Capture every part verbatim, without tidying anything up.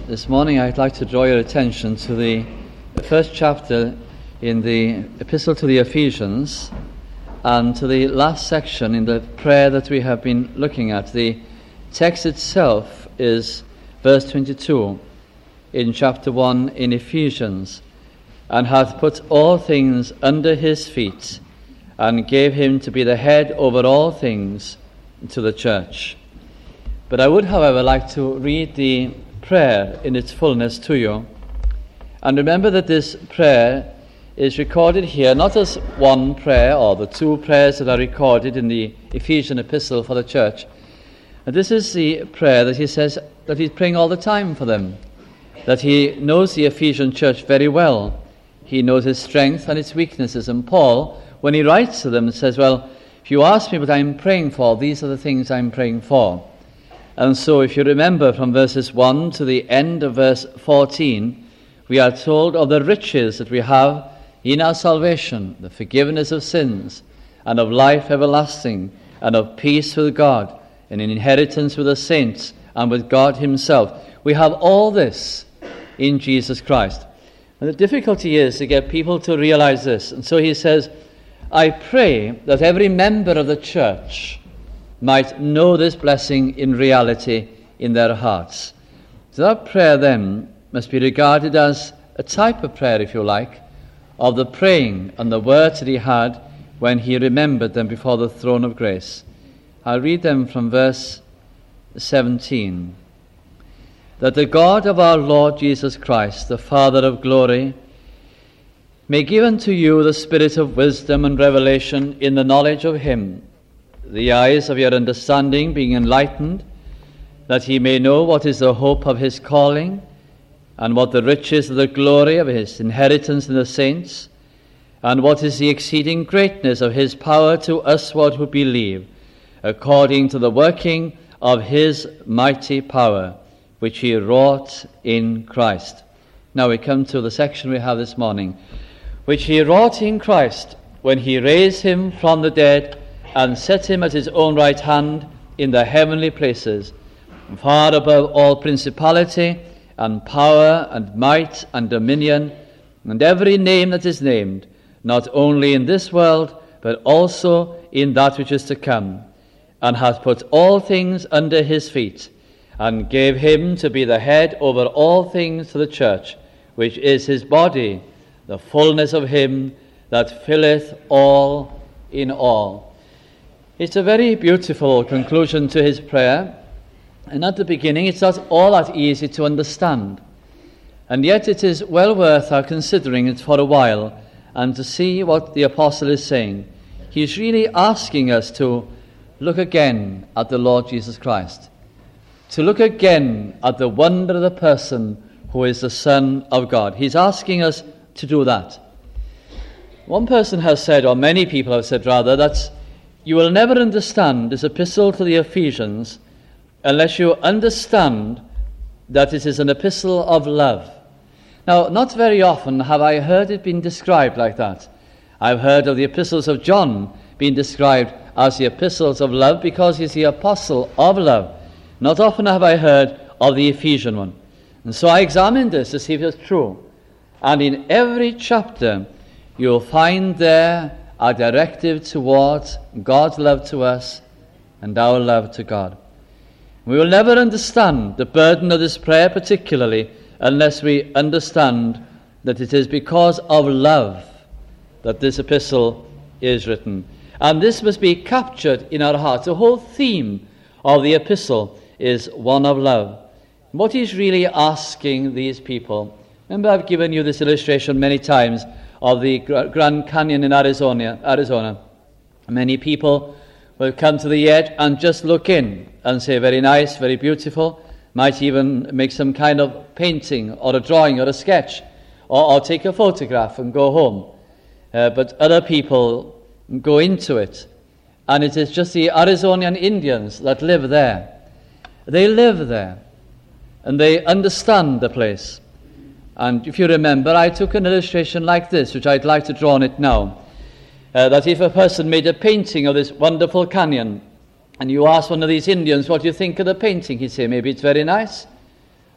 This morning I'd like to draw your attention to the first chapter in the Epistle to the Ephesians and to the last section in the prayer that we have been looking at. The text itself is verse twenty-two in chapter one in Ephesians, and hath put all things under his feet, and gave him to be the head over all things to the church. But I would, however, like to read the prayer in its fullness to you. And remember that this prayer is recorded here not as one prayer or the two prayers that are recorded in the Ephesian epistle for the church. And this is the prayer that he says that he's praying all the time for them, that he knows the Ephesian church very well. He knows its strength and its weaknesses. And Paul, when he writes to them, says, well, if you ask me what I'm praying for, these are the things I'm praying for. And so if you remember from verses one to the end of verse fourteen, we are told of the riches that we have in our salvation, the forgiveness of sins, and of life everlasting, and of peace with God, and an inheritance with the saints, and with God himself. We have all this in Jesus Christ. And the difficulty is to get people to realize this. And so he says, I pray that every member of the church might know this blessing in reality in their hearts. So that prayer then must be regarded as a type of prayer, if you like, of the praying and the words that he had when he remembered them before the throne of grace. I'll read them from verse seventeen. That the God of our Lord Jesus Christ, the Father of glory, may give unto you the spirit of wisdom and revelation in the knowledge of him, the eyes of your understanding being enlightened, that he may know what is the hope of his calling, and what the riches of the glory of his inheritance in the saints, and what is the exceeding greatness of his power to usward who believe, according to the working of his mighty power, which he wrought in Christ. Now we come to the section we have this morning, which he wrought in Christ when he raised him from the dead and set him at his own right hand in the heavenly places, far above all principality and power and might and dominion, and every name that is named, not only in this world, but also in that which is to come, and hath put all things under his feet, and gave him to be the head over all things to the church, which is his body, the fullness of him that filleth all in all. It's a very beautiful conclusion to his prayer, and at the beginning it's not all that easy to understand, and yet it is well worth our considering it for a while and to see what the apostle is saying. He's really asking us to look again at the Lord Jesus Christ, to look again at the wonder of the person who is the Son of God. He's asking us to do that. One person has said, or many people have said rather, that you will never understand this epistle to the Ephesians unless you understand that it is an epistle of love. Now, not very often have I heard it being described like that. I've heard of the epistles of John being described as the epistles of love because he's the apostle of love. Not often have I heard of the Ephesian one. And so I examined this to see if it's true. And in every chapter, you'll find there a directive towards God's love to us and our love to God. We will never understand the burden of this prayer particularly unless we understand that it is because of love that this epistle is written. And this must be captured in our hearts. The whole theme of the epistle is one of love. What he's really asking these people, remember I've given you this illustration many times of the Grand Canyon in Arizona. Arizona. Many people will come to the edge and just look in and say, very nice, very beautiful, might even make some kind of painting or a drawing or a sketch, or, or take a photograph and go home. Uh, but other people go into it, and it is just the Arizonian Indians that live there. They live there, and they understand the place. And if you remember, I took an illustration like this, which I'd like to draw on it now. Uh, that if a person made a painting of this wonderful canyon, and you ask one of these Indians, what do you think of the painting? He'd say, maybe it's very nice.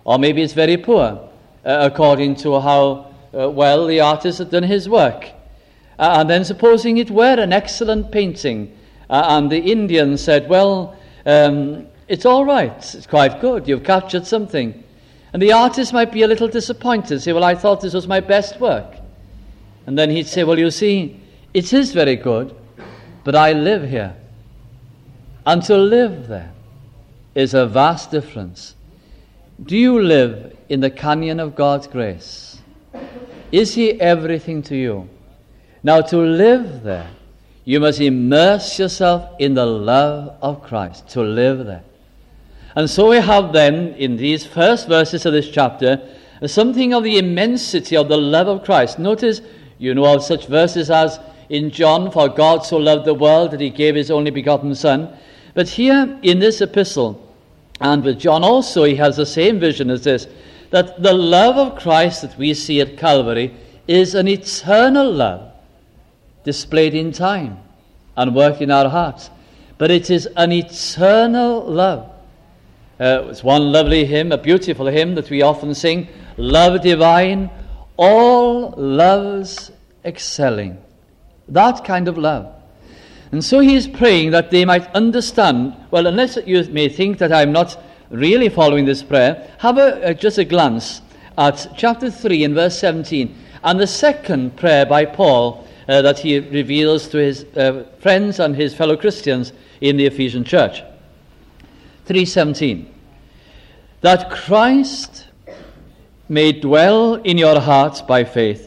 or maybe it's very poor, uh, according to how uh, well the artist had done his work. Uh, and then supposing it were an excellent painting, uh, and the Indian said, well, um, it's all right, it's quite good, you've captured something. And the artist might be a little disappointed, say, well, I thought this was my best work. And then he'd say, well, you see, it is very good, but I live here. And to live there is a vast difference. Do you live in the canyon of God's grace? Is He everything to you? Now, to live there, you must immerse yourself in the love of Christ, to live there. And so we have then, in these first verses of this chapter, something of the immensity of the love of Christ. Notice, you know of such verses as in John, for God so loved the world that He gave His only begotten Son. But here in this epistle, and with John also, he has the same vision as this, that the love of Christ that we see at Calvary is an eternal love, displayed in time and worked in our hearts. But it is an eternal love. Uh, it's one lovely hymn, a beautiful hymn that we often sing, Love Divine, all loves excelling. That kind of love. And so he is praying that they might understand. Well, unless you may think that I'm not really following this prayer, have a, a, just a glance at chapter three and verse seventeen, and the second prayer by Paul uh, that he reveals to his uh, friends and his fellow Christians in the Ephesian church. three seventeen, that Christ may dwell in your hearts by faith,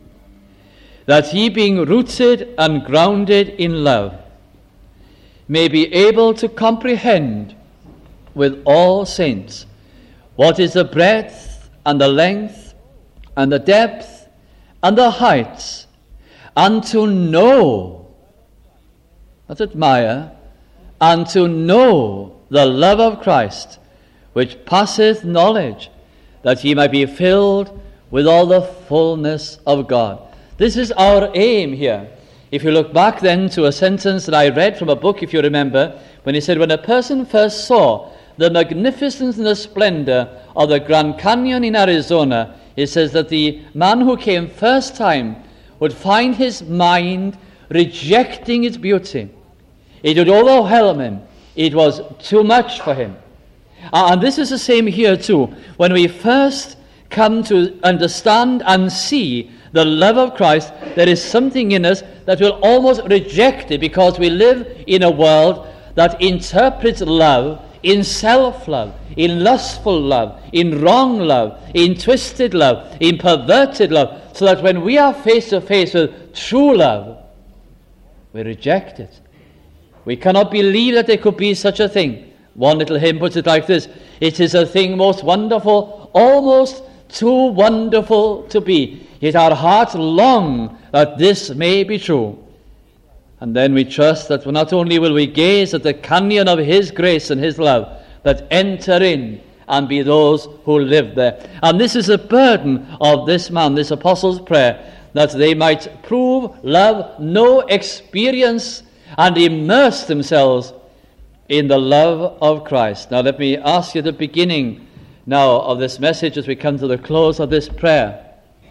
that ye, being rooted and grounded in love, may be able to comprehend with all saints what is the breadth and the length and the depth and the heights, and to know, not admire, and to know the love of Christ, which passeth knowledge, that ye might be filled with all the fullness of God. This is our aim here. If you look back then to a sentence that I read from a book, if you remember, when he said, when a person first saw the magnificence and the splendor of the Grand Canyon in Arizona, it says that the man who came first time would find his mind rejecting its beauty. It would overwhelm him. It was too much for him. And this is the same here too. When we first come to understand and see the love of Christ, there is something in us that will almost reject it, because we live in a world that interprets love in self-love, in lustful love, in wrong love, in twisted love, in perverted love, so that when we are face to face with true love, we reject it. We cannot believe that there could be such a thing. One little hymn puts it like this: it is a thing most wonderful, almost too wonderful to be, yet our hearts long that this may be true. And then we trust that not only will we gaze at the canyon of His grace and His love, but enter in and be those who live there. And this is the burden of this man, this apostle's prayer, that they might prove, love, know, experience, and immerse themselves in the love of Christ. Now let me ask you the beginning now of this message as we come to the close of this prayer.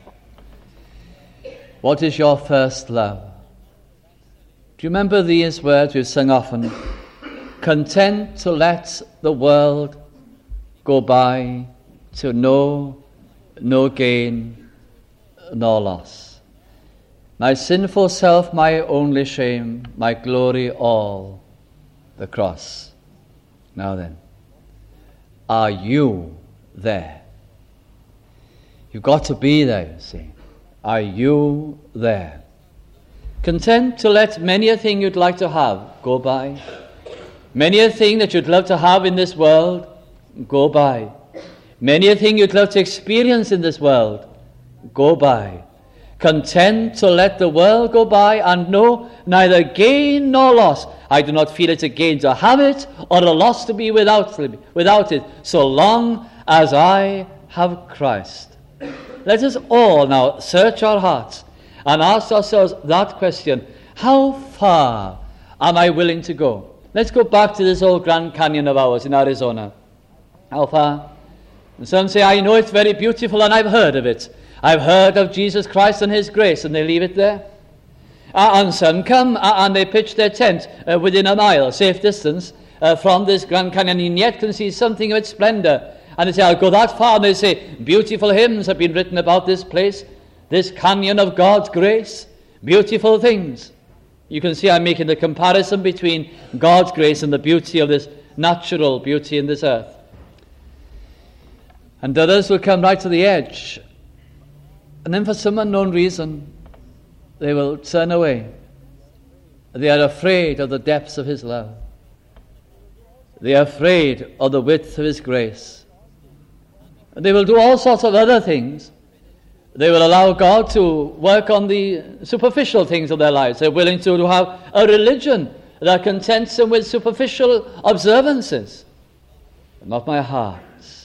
What is your first love? Do you remember these words we've sung often? Content to let the world go by, to know no gain nor loss. My sinful self, my only shame, my glory all, the cross. Now then, are you there? You've got to be there, you see. Are you there? Content to let many a thing you'd like to have go by. Many a thing that you'd love to have in this world go by. Many a thing you'd love to experience in this world go by. Content to let the world go by and know neither gain nor loss. I do not feel it's a gain to have it or a loss to be without, without it, so long as I have Christ. Let us all now search our hearts and ask ourselves that question: how far am I willing to go? Let's go back to this old Grand Canyon of ours in Arizona. How far? And some say, I know it's very beautiful and I've heard of it. I've heard of Jesus Christ and his grace, and they leave it there. Uh, and some come uh, and they pitch their tent uh, within a mile, safe distance, uh, from this Grand Canyon, and yet can see something of its splendor. And they say, I'll go that far, and they say, beautiful hymns have been written about this place, this canyon of God's grace, beautiful things. You can see I'm making the comparison between God's grace and the beauty of this natural beauty in this earth. And others will come right to the edge, and then for some unknown reason, they will turn away. They are afraid of the depths of his love. They are afraid of the width of his grace. And they will do all sorts of other things. They will allow God to work on the superficial things of their lives. They're willing to, to have a religion that contents them with superficial observances. But not my heart.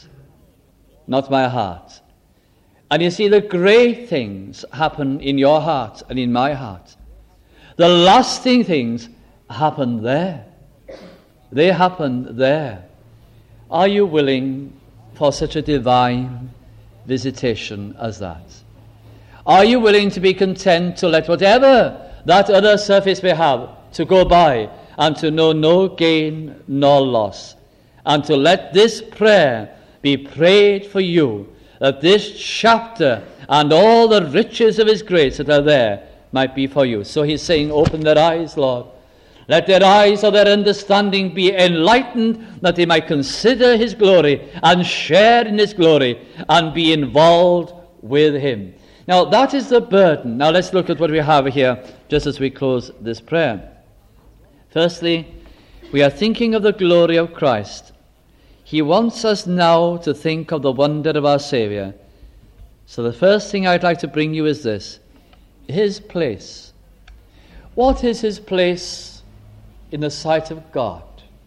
Not my heart. And you see, the great things happen in your heart and in my heart. The lasting things happen there. They happen there. Are you willing for such a divine visitation as that? Are you willing to be content to let whatever that other surface may have to go by, and to know no gain nor loss, and to let this prayer be prayed for you, that this chapter and all the riches of his grace that are there might be for you? So he's saying, open their eyes, Lord. Let their eyes of their understanding be enlightened, that they might consider his glory and share in his glory and be involved with him. Now, that is the burden. Now, let's look at what we have here just as we close this prayer. Firstly, we are thinking of the glory of Christ. He wants us now to think of the wonder of our Savior. So the first thing I'd like to bring you is this: his place. What is his place in the sight of God?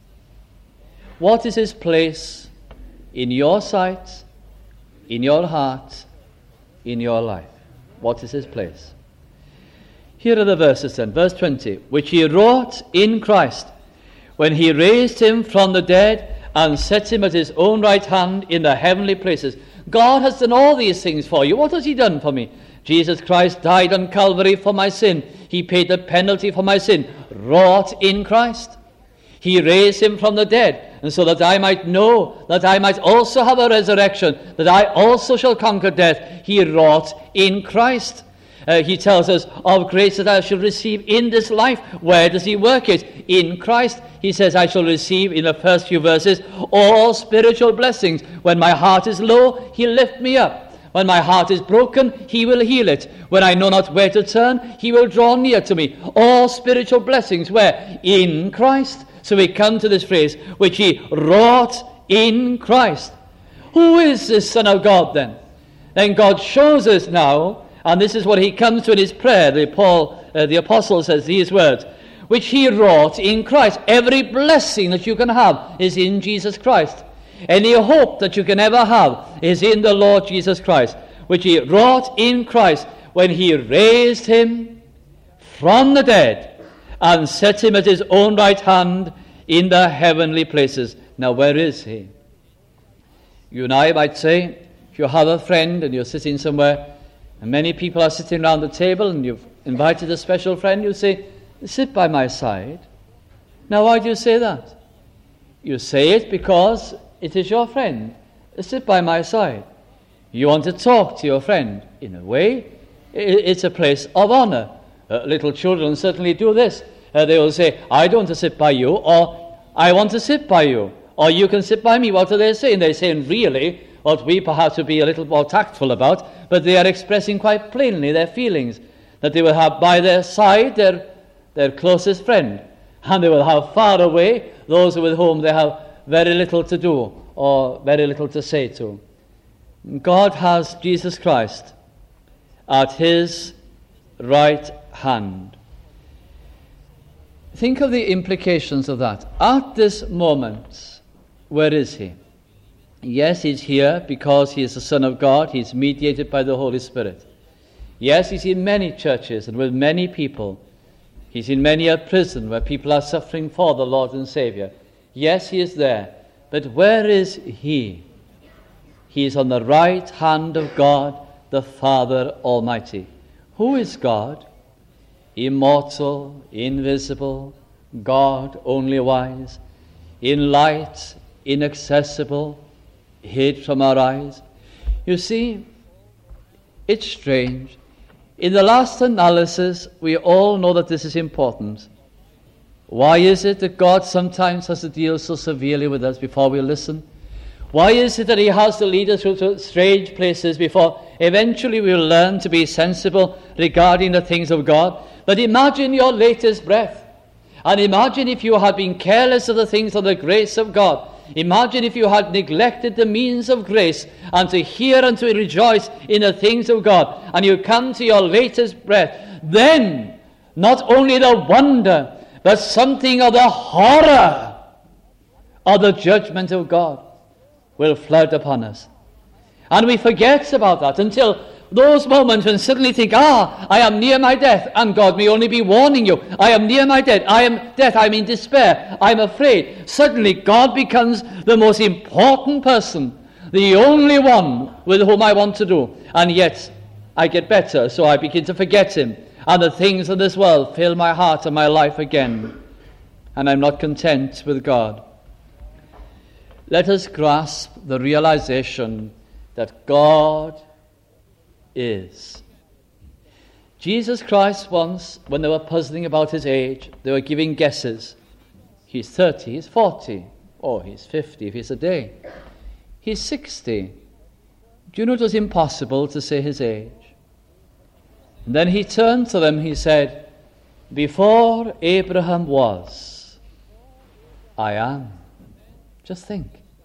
What is his place in your sight, in your heart, in your life? What is his place? Here are the verses then. Verse twenty, which he wrought in Christ, when he raised him from the dead and set him at his own right hand in the heavenly places. God has done all these things for you. What has he done for me? Jesus Christ died on Calvary for my sin. He paid the penalty for my sin, wrought in Christ. He raised him from the dead, and so that I might know, that I might also have a resurrection, that I also shall conquer death, he wrought in Christ. Uh, he tells us of grace that I shall receive in this life. Where does he work it? In Christ. He says, I shall receive, in the first few verses, all spiritual blessings. When my heart is low, he'll lift me up. When my heart is broken, he will heal it. When I know not where to turn, he will draw near to me. All spiritual blessings, where? In Christ. So we come to this phrase, which he wrought in Christ. Who is this Son of God then? Then God shows us now, and this is what he comes to in his prayer. The, Paul, uh, the apostle says these words, which he wrought in Christ. Every blessing that you can have is in Jesus Christ. Any hope that you can ever have is in the Lord Jesus Christ, which he wrought in Christ when he raised him from the dead and set him at his own right hand in the heavenly places. Now, where is he? You and I might say, if you have a friend and you're sitting somewhere, and many people are sitting around the table, and you've invited a special friend, you say, sit by my side. Now, why do you say that? You say it because it is your friend. Sit by my side. You want to talk to your friend. In a way, it's a place of honor. Uh, little children certainly do this. Uh, they will say, I don't want to sit by you, or I want to sit by you, or you can sit by me. What are they saying? They're saying really what we perhaps would be a little more tactful about, but they are expressing quite plainly their feelings, that they will have by their side their, their closest friend, and they will have far away those with whom they have very little to do or very little to say to. God has Jesus Christ at his right hand. Think of the implications of that. At this moment, where is he? Yes, he's here because he is the Son of God. He's mediated by the Holy Spirit. Yes, he's in many churches and with many people. He's in many a prison where people are suffering for the Lord and Savior. Yes, he is there. But where is he? He is on the right hand of God, the Father Almighty. Who is God? Immortal, invisible, God only wise, in light, inaccessible, hid from our eyes. You see, it's strange. In the last analysis, we all know that this is important. Why is it that God sometimes has to deal so severely with us before we listen? Why is it that he has to lead us through strange places before eventually we will learn to be sensible regarding the things of God? But imagine your latest breath. And imagine if you had been careless of the things of the grace of God. Imagine if you had neglected the means of grace and to hear and to rejoice in the things of God. And you come to your latest breath. Then, not only the wonder, but something of the horror of the judgment of God will flood upon us. And we forget about that until those moments when suddenly think, ah, I am near my death, and God may only be warning you. I am near my death. I am death. I am in despair. I am afraid. Suddenly God becomes the most important person, the only one with whom I want to do. And yet I get better, so I begin to forget him. And the things of this world fill my heart and my life again. And I'm not content with God. Let us grasp the realization that God is. Jesus Christ once, when they were puzzling about his age, they were giving guesses. He's thirty, he's forty, or he's fifty if he's a day. He's sixty. Do you know it was impossible to say his age? And then he turned to them, he said, before Abraham was, I am. Just think.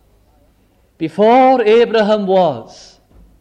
Before Abraham was,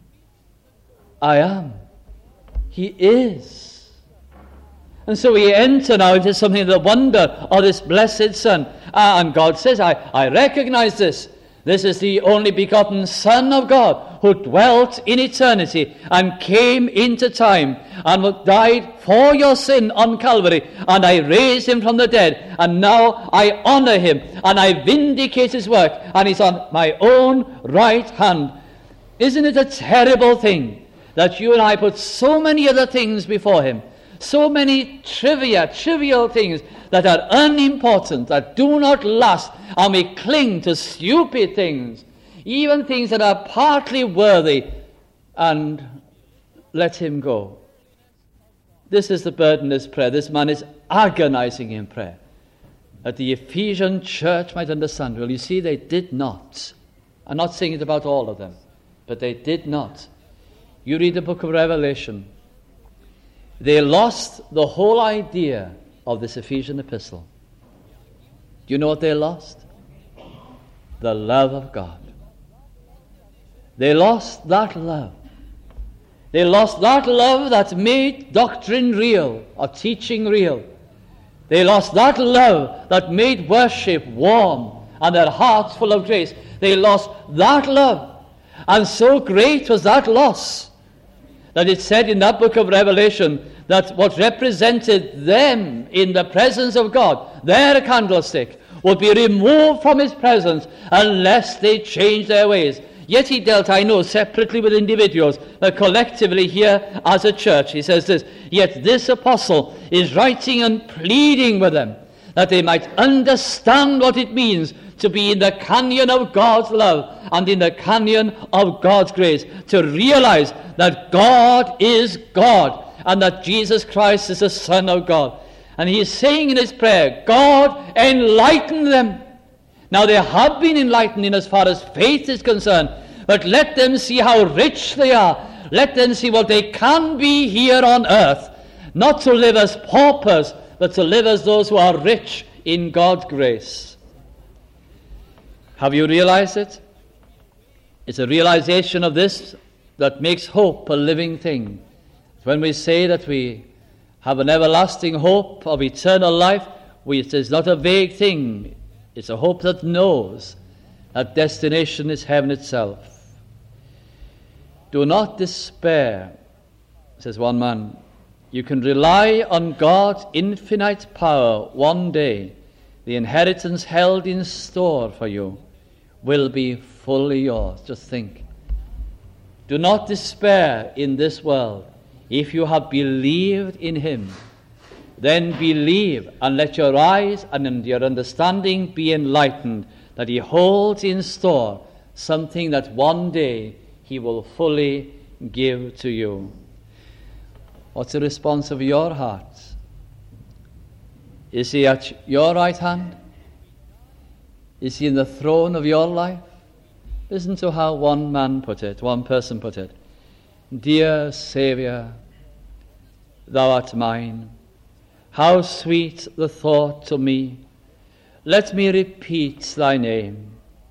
I am. He is. And so we enter now into something of the wonder of this blessed Son. And God says, I, I recognize this. This is the only begotten Son of God who dwelt in eternity and came into time and died for your sin on Calvary. And I raised him from the dead. And now I honor him and I vindicate his work. And he's on my own right hand. Isn't it a terrible thing that you and I put so many other things before him? So many trivia, trivial things that are unimportant, that do not last, and we cling to stupid things, even things that are partly worthy, and let him go. This is the burden of this prayer. This man is agonizing in prayer, that the Ephesian church might understand. Well, you see, they did not. I'm not saying it about all of them, but they did not. You read the book of Revelation. They lost the whole idea of this Ephesian epistle. Do you know what they lost? The love of God. They lost that love. They lost that love that made doctrine real, or teaching real. They lost that love that made worship warm and their hearts full of grace. They lost that love. And so great was that loss that it said in that book of Revelation that what represented them in the presence of God, their candlestick, would be removed from his presence unless they changed their ways. Yet he dealt, I know, separately with individuals, but collectively here as a church. He says this, yet this apostle is writing and pleading with them that they might understand what it means to be in the canyon of God's love and in the canyon of God's grace, to realize that God is God and that Jesus Christ is the Son of God. And he is saying in his prayer, God, enlighten them. Now they have been enlightened in as far as faith is concerned, but let them see how rich they are. Let them see what they can be here on earth, not to live as paupers, but to live as those who are rich in God's grace. Have you realized it? It's a realization of this that makes hope a living thing. When we say that we have an everlasting hope of eternal life, we, it is not a vague thing. It's a hope that knows that destination is heaven itself. Do not despair, says one man. You can rely on God's infinite power. One day, the inheritance held in store for you will be fully yours. Just think. Do not despair in this world. If you have believed in him, then believe, and let your eyes and your understanding be enlightened, that he holds in store something that one day he will fully give to you. What's the response of your heart? Is he at your right hand? Is he in the throne of your life? Listen to how one man put it, one person put it. Dear Saviour, thou art mine. How sweet the thought to me. Let me repeat thy name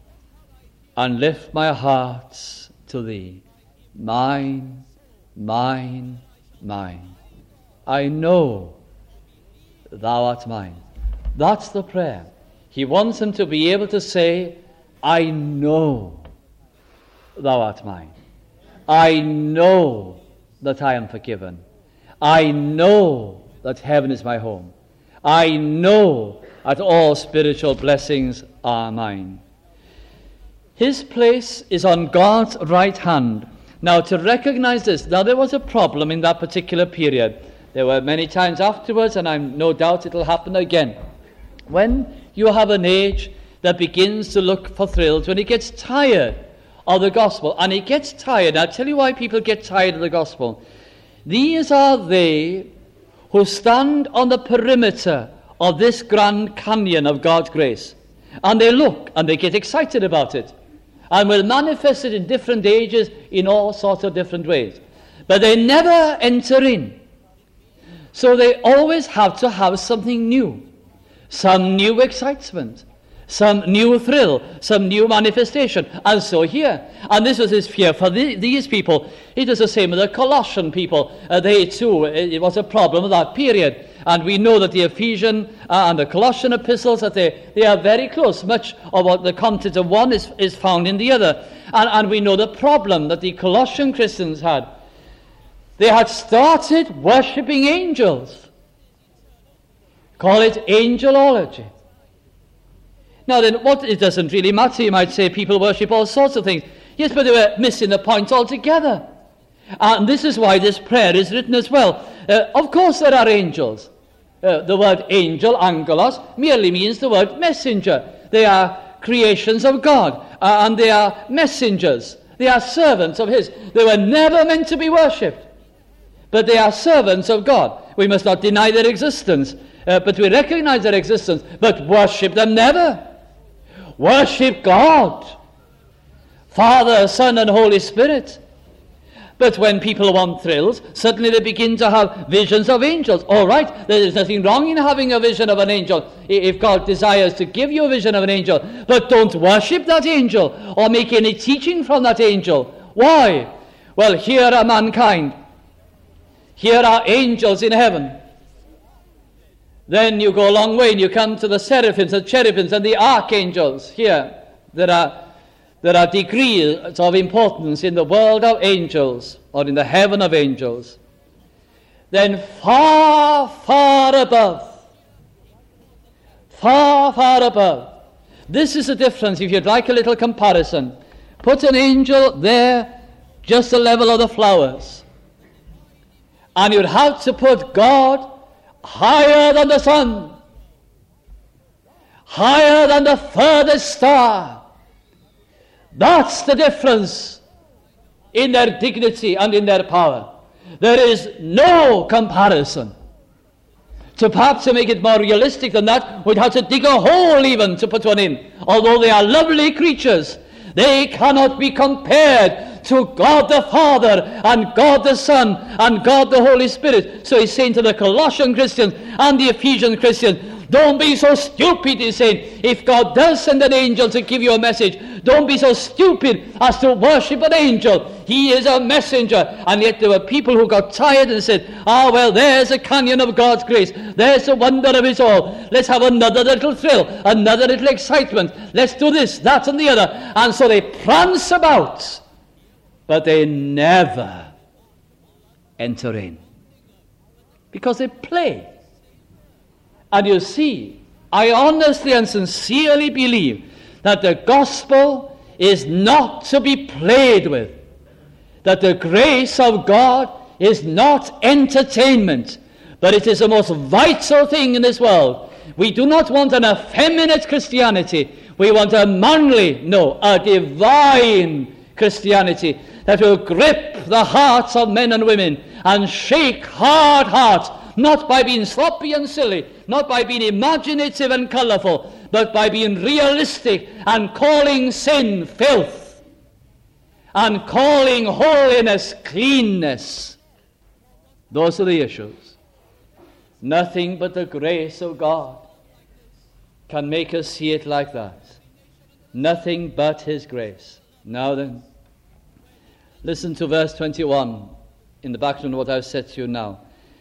and lift my heart to thee. Mine, mine, mine. I know thou art mine. That's the prayer. He wants him to be able to say, I know thou art mine. I know that I am forgiven. I know that heaven is my home. I know that all spiritual blessings are mine. His place is on God's right hand. Now, to recognize this, now there was a problem in that particular period. There were many times afterwards, and I'm no doubt it'll happen again. When you have an age that begins to look for thrills, when it gets tired of the gospel, and it gets tired, I'll tell you why people get tired of the gospel. These are they who stand on the perimeter of this Grand Canyon of God's grace. And they look and they get excited about it, and will manifest it in different ages in all sorts of different ways. But they never enter in. So they always have to have something new, some new excitement, some new thrill, some new manifestation. And so here, and this was his fear for the, these people. It was the same with the Colossian people. Uh, they too, it, it was a problem of that period. And we know that the Ephesian uh, and the Colossian epistles, that they, they are very close. Much of what the content of one is, is found in the other. And, and we know the problem that the Colossian Christians had. They had started worshipping angels. Call it angelology. Now then, what, it doesn't really matter. You might say people worship all sorts of things. Yes, but they were missing the point altogether. And this is why this prayer is written as well. Uh, of course there are angels. Uh, the word angel, angelos, merely means the word messenger. They are creations of God, uh, and they are messengers. They are servants of his. They were never meant to be worshipped, but they are servants of God. We must not deny their existence, uh, but we recognize their existence, but worship them never. Worship God, Father, Son, and Holy Spirit. But when people want thrills, suddenly they begin to have visions of angels. All right, there is nothing wrong in having a vision of an angel, if God desires to give you a vision of an angel. But don't worship that angel or make any teaching from that angel. Why? Well, here are mankind. Here are angels in heaven. Then you go a long way and you come to the seraphims and cherubims and the archangels. Here, there are There are degrees of importance in the world of angels, or in the heaven of angels. Then far, far above, far, far above. This is the difference, if you'd like a little comparison. Put an angel there, just the level of the flowers. And you'd have to put God higher than the sun, higher than the furthest star. That's the difference in their dignity and in their power. There is no comparison. To perhaps to make it more realistic than that, we'd have to dig a hole even to put one in. Although they are lovely creatures, they cannot be compared to God the Father and God the Son and God the Holy Spirit. So he's saying to the Colossian Christians and the Ephesian Christians, don't be so stupid, he's saying. If God does send an angel to give you a message, don't be so stupid as to worship an angel. He is a messenger. And yet there were people who got tired and said, ah, well, there's a canyon of God's grace. There's the wonder of it all. Let's have another little thrill, another little excitement. Let's do this, that, and the other. And so they prance about, but they never enter in, because they play. And you see, I honestly and sincerely believe that the gospel is not to be played with. that the grace of God is not entertainment, but it is the most vital thing in this world. We do not want an effeminate Christianity. We want a manly, no, a divine Christianity that will grip the hearts of men and women and shake hard hearts, not by being sloppy and silly, not by being imaginative and colourful, but by being realistic and calling sin filth and calling holiness cleanness. Those are the issues. Nothing but the grace of God can make us see it like that. Nothing but his grace. Now then, listen to verse twenty-one in the background of what I've said to you now.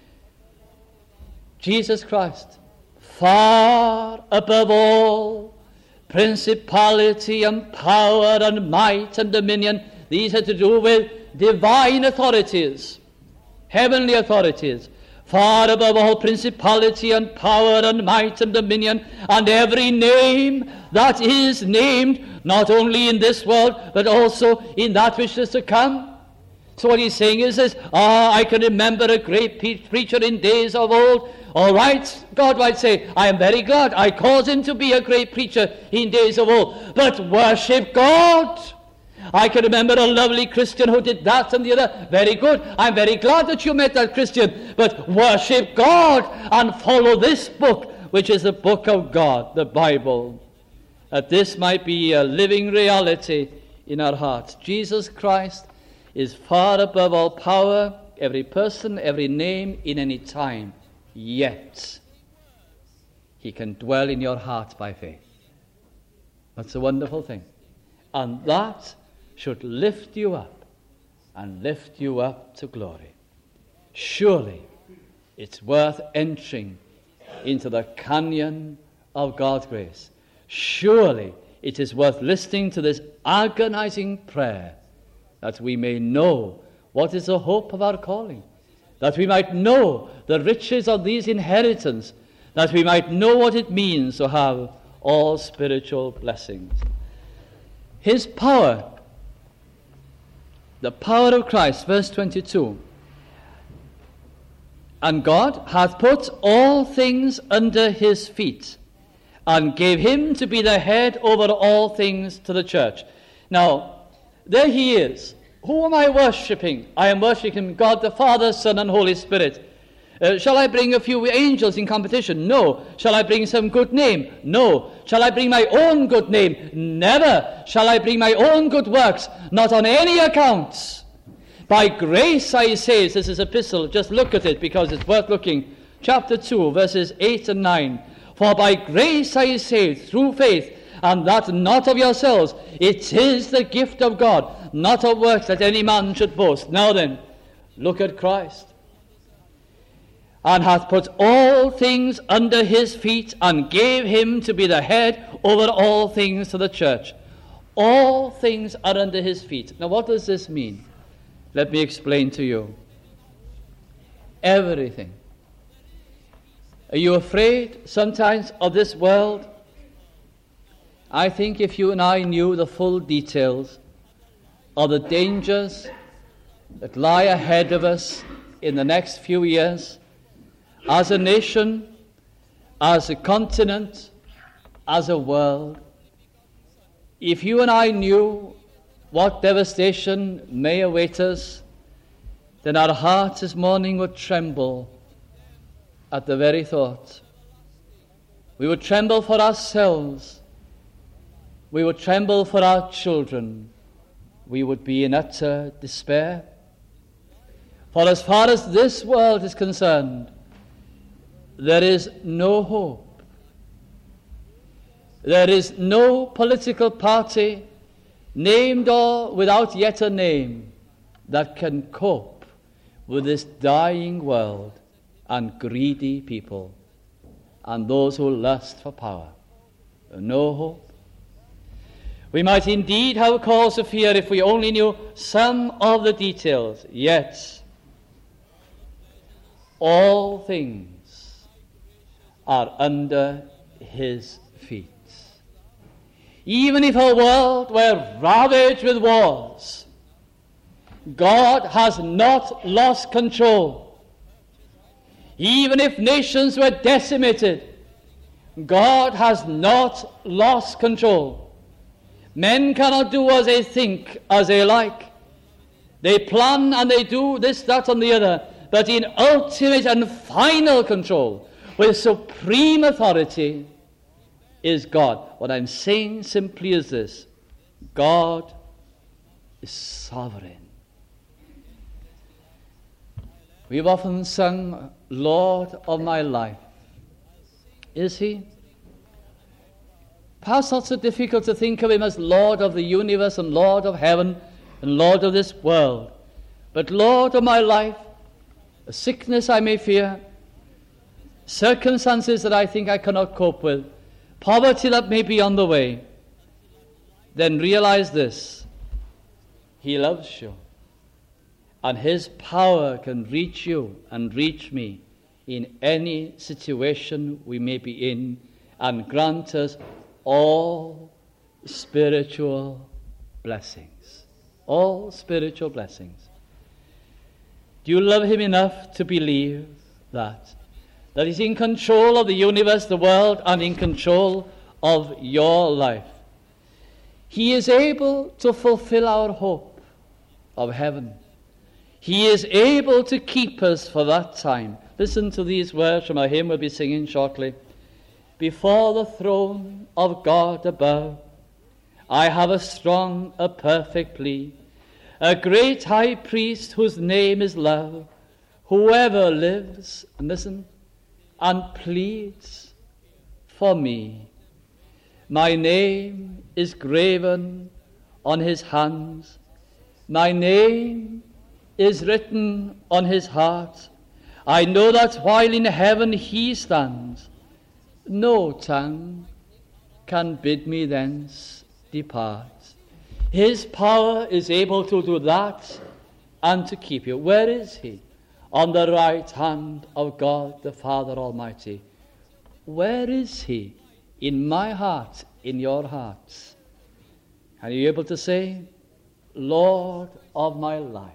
Jesus Christ, far above all principality and power and might and dominion. These had to do with divine authorities, heavenly authorities. Far above all principality and power and might and dominion, and every name that is named, not only in this world, but also in that which is to come. So what he's saying is this, ah, I can remember a great pe- preacher in days of old. All right, God might say, I am very glad I caused him to be a great preacher in days of old. But worship God. I can remember a lovely Christian who did that and the other. Very good. I'm very glad that you met that Christian. But worship God and follow this book, which is the book of God, the Bible. That this might be a living reality in our hearts. Jesus Christ is far above all power, every person, every name, in any time. Yet, he can dwell in your heart by faith. That's a wonderful thing. And that should lift you up and lift you up to glory. Surely it's worth entering into the canyon of God's grace. Surely it is worth listening to this agonizing prayer, that we may know what is the hope of our calling, that we might know the riches of these inheritance, that we might know what it means to have all spiritual blessings. His power, the power of Christ, verse twenty-two. And God hath put all things under his feet, and gave him to be the head over all things to the church. Now, there he is. Who am I worshipping? I am worshipping God the Father, Son, and Holy Spirit. Uh, shall I bring a few angels in competition? No. Shall I bring some good name? No. Shall I bring my own good name? Never. Shall I bring my own good works? Not on any account. By grace, I say, this is epistle, just look at it because it's worth looking. Chapter two, verses eight and nine. For by grace I say, through faith, and that not of yourselves. It is the gift of God, not of works that any man should boast. Now then, look at Christ. And hath put all things under his feet, and gave him to be the head over all things to the church. All things are under his feet. Now what does this mean? Let me explain to you. Everything. Are you afraid sometimes of this world? I think if you and I knew the full details of the dangers that lie ahead of us in the next few years, as a nation, as a continent, as a world, if you and I knew what devastation may await us, then our hearts this morning would tremble at the very thought. We would tremble for ourselves. We would tremble for our children. We would be in utter despair. For as far as this world is concerned, there is no hope. There is no political party, named or without yet a name, that can cope with this dying world and greedy people and those who lust for power. No hope. We might indeed have cause to fear if we only knew some of the details, yet all things are under his feet. Even if our world were ravaged with wars, God has not lost control. Even if nations were decimated, God has not lost control. Men cannot do as they think, as they like. They plan and they do this, that, and the other. But in ultimate and final control, with supreme authority, is God. What I'm saying simply is this: God is sovereign. We've often sung, Lord of my life. Is he? Perhaps not so difficult to think of him as Lord of the universe and Lord of heaven and Lord of this world. But Lord of my life, a sickness I may fear, circumstances that I think I cannot cope with, poverty that may be on the way, then realize this: he loves you, and his power can reach you and reach me in any situation we may be in, and grant us all spiritual blessings. All spiritual blessings. Do you love him enough to believe that? That he's in control of the universe, the world, and in control of your life. He is able to fulfill our hope of heaven. He is able to keep us for that time. Listen to these words from a hymn we'll be singing shortly. Before the throne of God above, I have a strong, a perfect plea, a great high priest whose name is love, whoever lives, and listen, and pleads for me. My name is graven on his hands, my name is written on his heart. I know that while in heaven he stands, no tongue can bid me thence depart. His power is able to do that and to keep you. Where is he? On the right hand of God the Father Almighty. Where is he? In my heart, in your hearts. Are you able to say, Lord of my life,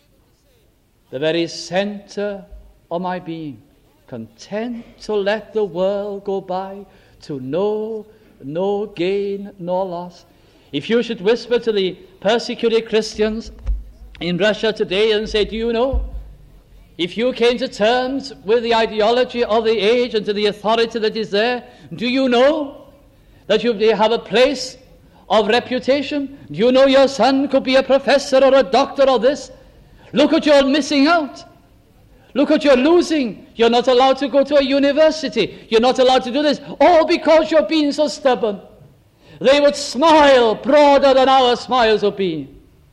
the very center of my being, content to let the world go by, to know no gain nor loss? If you should whisper to the persecuted Christians in Russia today and say, do you know, if you came to terms with the ideology of the age and to the authority that is there, do you know that you have a place of reputation? Do you know your son could be a professor or a doctor or this? Look what you're missing out. Look what you're losing. You're not allowed to go to a university. You're not allowed to do this. All because you're being so stubborn. They would smile broader than our smiles would be.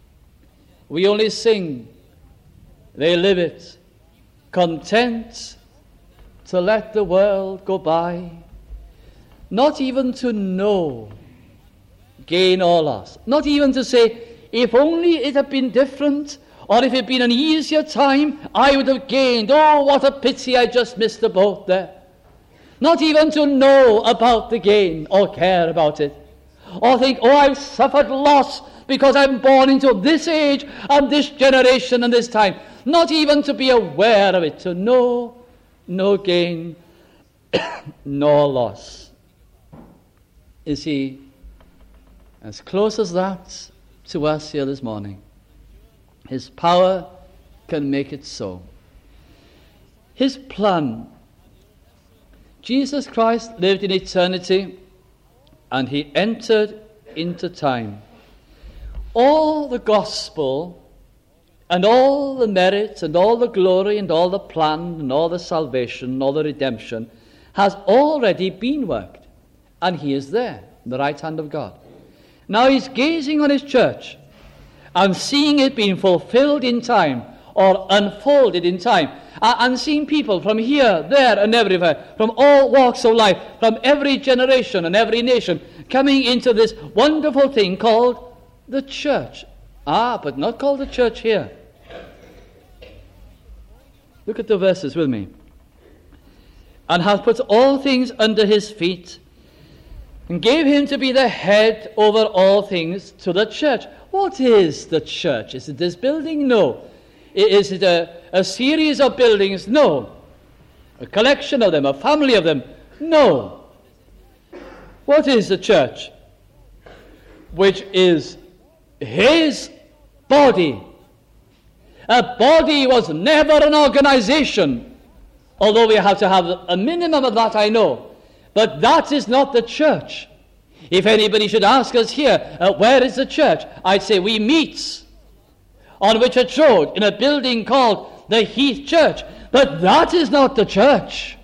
We only sing. They live it. Content to let the world go by. Not even to know gain or loss. Not even to say, if only it had been different, or if it had been an easier time, I would have gained. Oh, what a pity, I just missed the boat there. Not even to know about the gain or care about it. Or think, oh, I've suffered loss because I'm born into this age and this generation and this time. Not even to be aware of it, to know no gain nor loss. Is he as close as that to us here this morning? His power can make it so. His plan. Jesus Christ lived in eternity and he entered into time. All the gospel and all the merit and all the glory and all the plan and all the salvation and all the redemption has already been worked. And he is there, in the right hand of God. Now he's gazing on his church and seeing it being fulfilled in time or unfolded in time. And seeing people from here, there, and everywhere, from all walks of life, from every generation and every nation, coming into this wonderful thing called the church. Ah, but not called the church here. Look at the verses with me. And hath put all things under his feet, and gave him to be the head over all things to the church. What is the church? Is it this building? No. Is it a, a series of buildings? No. A collection of them, a family of them? No. What is the church? Which is his body. A body was never an organization, although we have to have a minimum of that, I know. But that is not the church. If anybody should ask us here, uh, where is the church? I'd say we meet on Whitchurch Road in a building called the Heath Church. But that is not the church.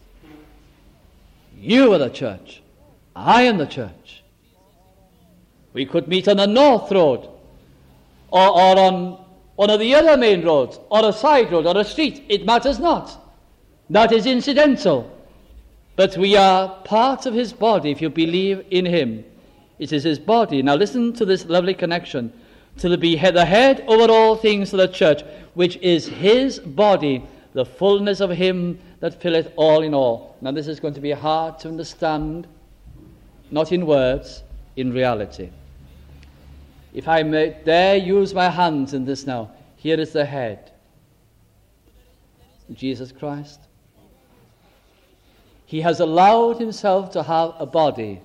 You are the church. I am the church. We could meet on the North Road, or, or on one of the other main roads, or a side road, or a street. It matters not. That is incidental. But we are part of his body if you believe in him. It is his body. Now listen to this lovely connection. To be the head over all things to the church, which is his body, the fullness of him that filleth all in all. Now this is going to be hard to understand, not in words, in reality. If I may dare use my hands in this now, here is the head. Jesus Christ. He has allowed himself to have a body.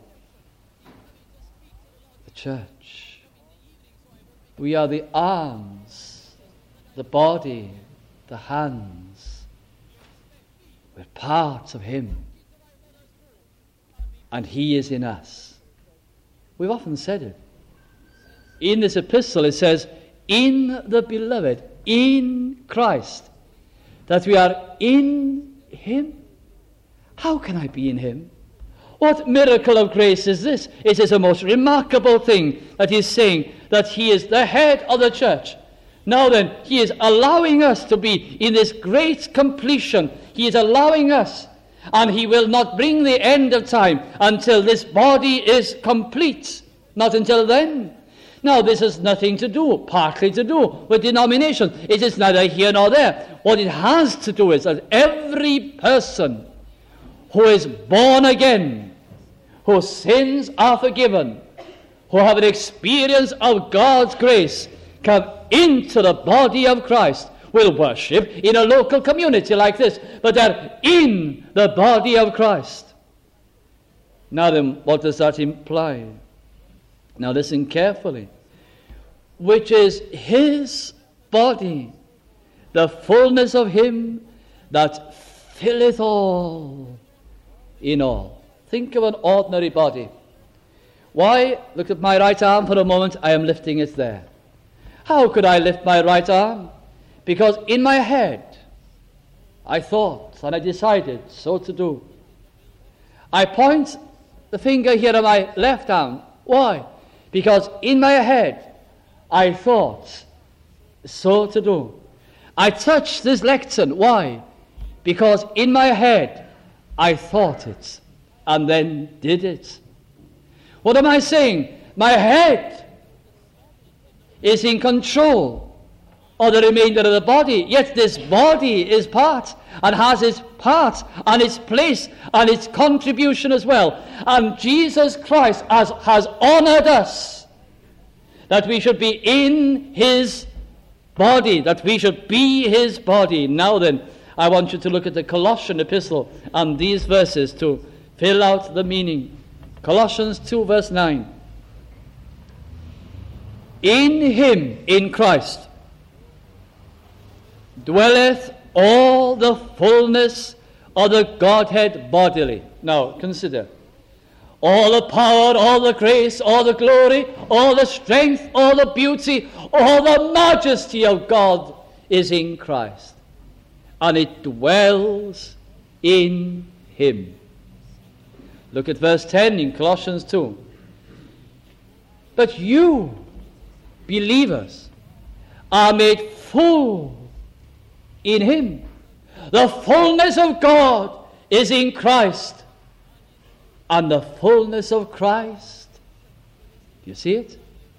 The church. We are the arms, the body, the hands. We're parts of him. And he is in us. We've often said it. In this epistle it says, in the beloved, in Christ, that we are in him. How can I be in him? What miracle of grace is this? It is a most remarkable thing that he's saying that he is the head of the church. Now then, he is allowing us to be in this great completion. He is allowing us, and he will not bring the end of time until this body is complete. Not until then. Now, this has nothing to do, partly to do, with denomination. It is neither here nor there. What it has to do is that every person who is born again, whose sins are forgiven, who have an experience of God's grace, come into the body of Christ, will worship in a local community like this, but they're in the body of Christ. Now then, what does that imply? Now listen carefully. Which is his body, the fullness of him that filleth all in all. Think of an ordinary body. Why? Look at my right arm for a moment. I am lifting it there. How could I lift my right arm? Because in my head I thought and I decided so to do. I point the finger here on my left arm. Why? Because in my head I thought so to do. I touch this lectern. Why? Because in my head I thought it and then did it. What am I saying? My head is in control of the remainder of the body, yet this body is part and has its part and its place and its contribution as well. And Jesus Christ has, has honored us that we should be in his body, that we should be his body. Now then, I want you to look at the Colossian epistle and these verses to fill out the meaning. Colossians two verse nine. In him, in Christ, dwelleth all the fullness of the Godhead bodily. Now, consider. All the power, all the grace, all the glory, all the strength, all the beauty, all the majesty of God is in Christ. And it dwells in him. Look at verse ten in Colossians two. But you, believers, are made full in him. The fullness of God is in Christ. And the fullness of Christ, do you see it?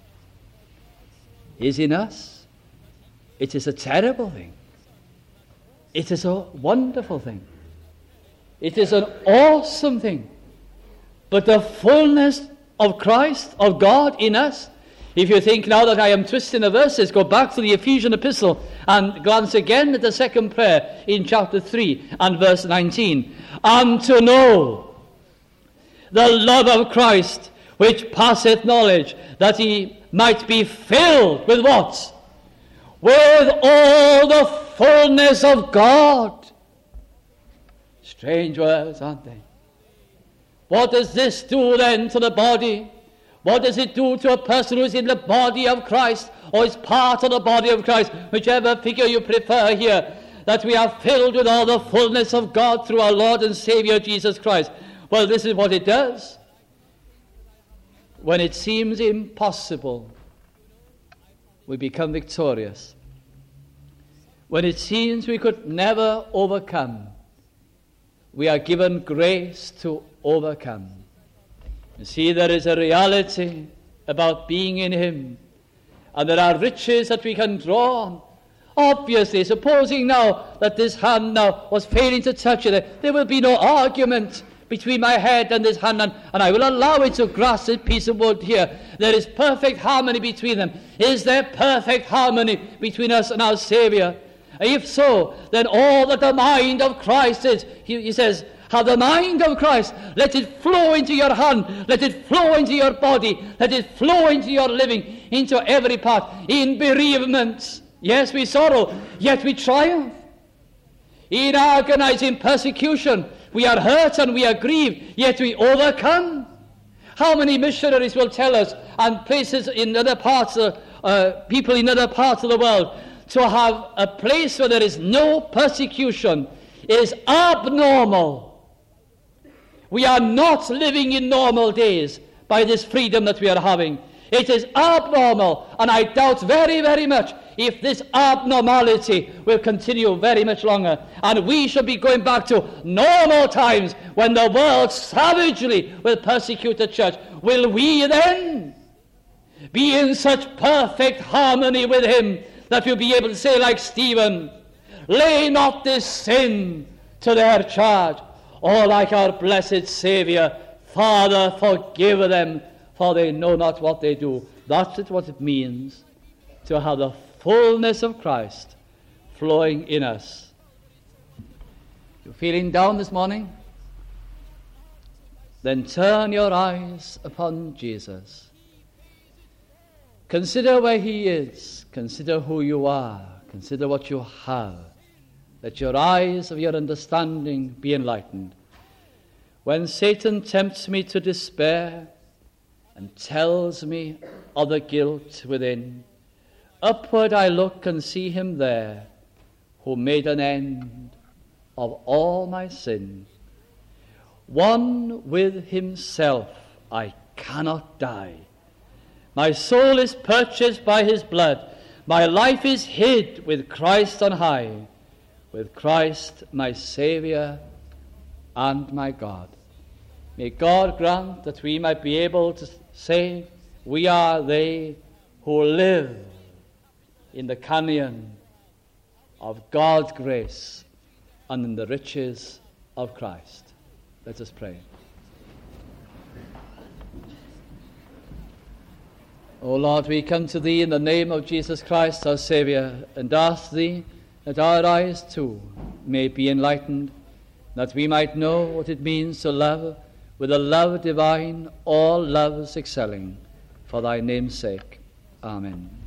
Is in us. It is a terrible thing. It is a wonderful thing. It is an awesome thing. But the fullness of Christ, of God in us, If you think now that I am twisting the verses, go back to the Ephesian epistle and glance again at the second prayer in chapter three and verse nineteen. And to know the love of Christ, which passeth knowledge, that he might be filled with what? With all the fullness of God. Strange words, aren't they? What does this do then to the body? What does it do to a person who is in the body of Christ, or is part of the body of Christ, whichever figure you prefer here, that we are filled with all the fullness of God through our Lord and Savior Jesus Christ? Well, this is what it does. When it seems impossible, we become victorious. When it seems we could never overcome, we are given grace to overcome. You see, there is a reality about being in him, and there are riches that we can draw on. Obviously, supposing now that this hand now was failing to touch it, there will be no argument between my head and this hand, and, and I will allow it to grasp this piece of wood here. There is perfect harmony between them. Is there perfect harmony between us and our Savior? If so, then all that the mind of Christ is, he, he says, have the mind of Christ. Let it flow into your hand. Let it flow into your body. Let it flow into your living, into every part. In bereavements, yes, we sorrow, yet we triumph. In agonizing persecution, we are hurt and we are grieved, yet we overcome. How many missionaries will tell us, and places in other parts, of, uh, people in other parts of the world, to have a place where there is no persecution is abnormal. We are not living in normal days by this freedom that we are having. It is abnormal, and I doubt very, very much if this abnormality will continue very much longer. And we should be going back to normal times when the world savagely will persecute the church. Will we then be in such perfect harmony with him that we'll be able to say like Stephen, lay not this sin to their charge? Or like our blessed Savior, Father, forgive them, for they know not what they do. That's what it means to have the fullness of Christ flowing in us. You feeling down this morning? Then turn your eyes upon Jesus. Consider where he is. Consider who you are. Consider what you have. Let your eyes of your understanding be enlightened. When Satan tempts me to despair and tells me of the guilt within, upward I look and see him there who made an end of all my sin. One with himself I cannot die. My soul is purchased by his blood. My life is hid with Christ on high, with Christ my Savior and my God. May God grant that we might be able to say, we are they who live in the canyon of God's grace and in the riches of Christ. Let us pray. O Lord, we come to thee in the name of Jesus Christ, our Savior, and ask thee that our eyes too may be enlightened, that we might know what it means to love with a love divine, all loves excelling, for thy name's sake. Amen.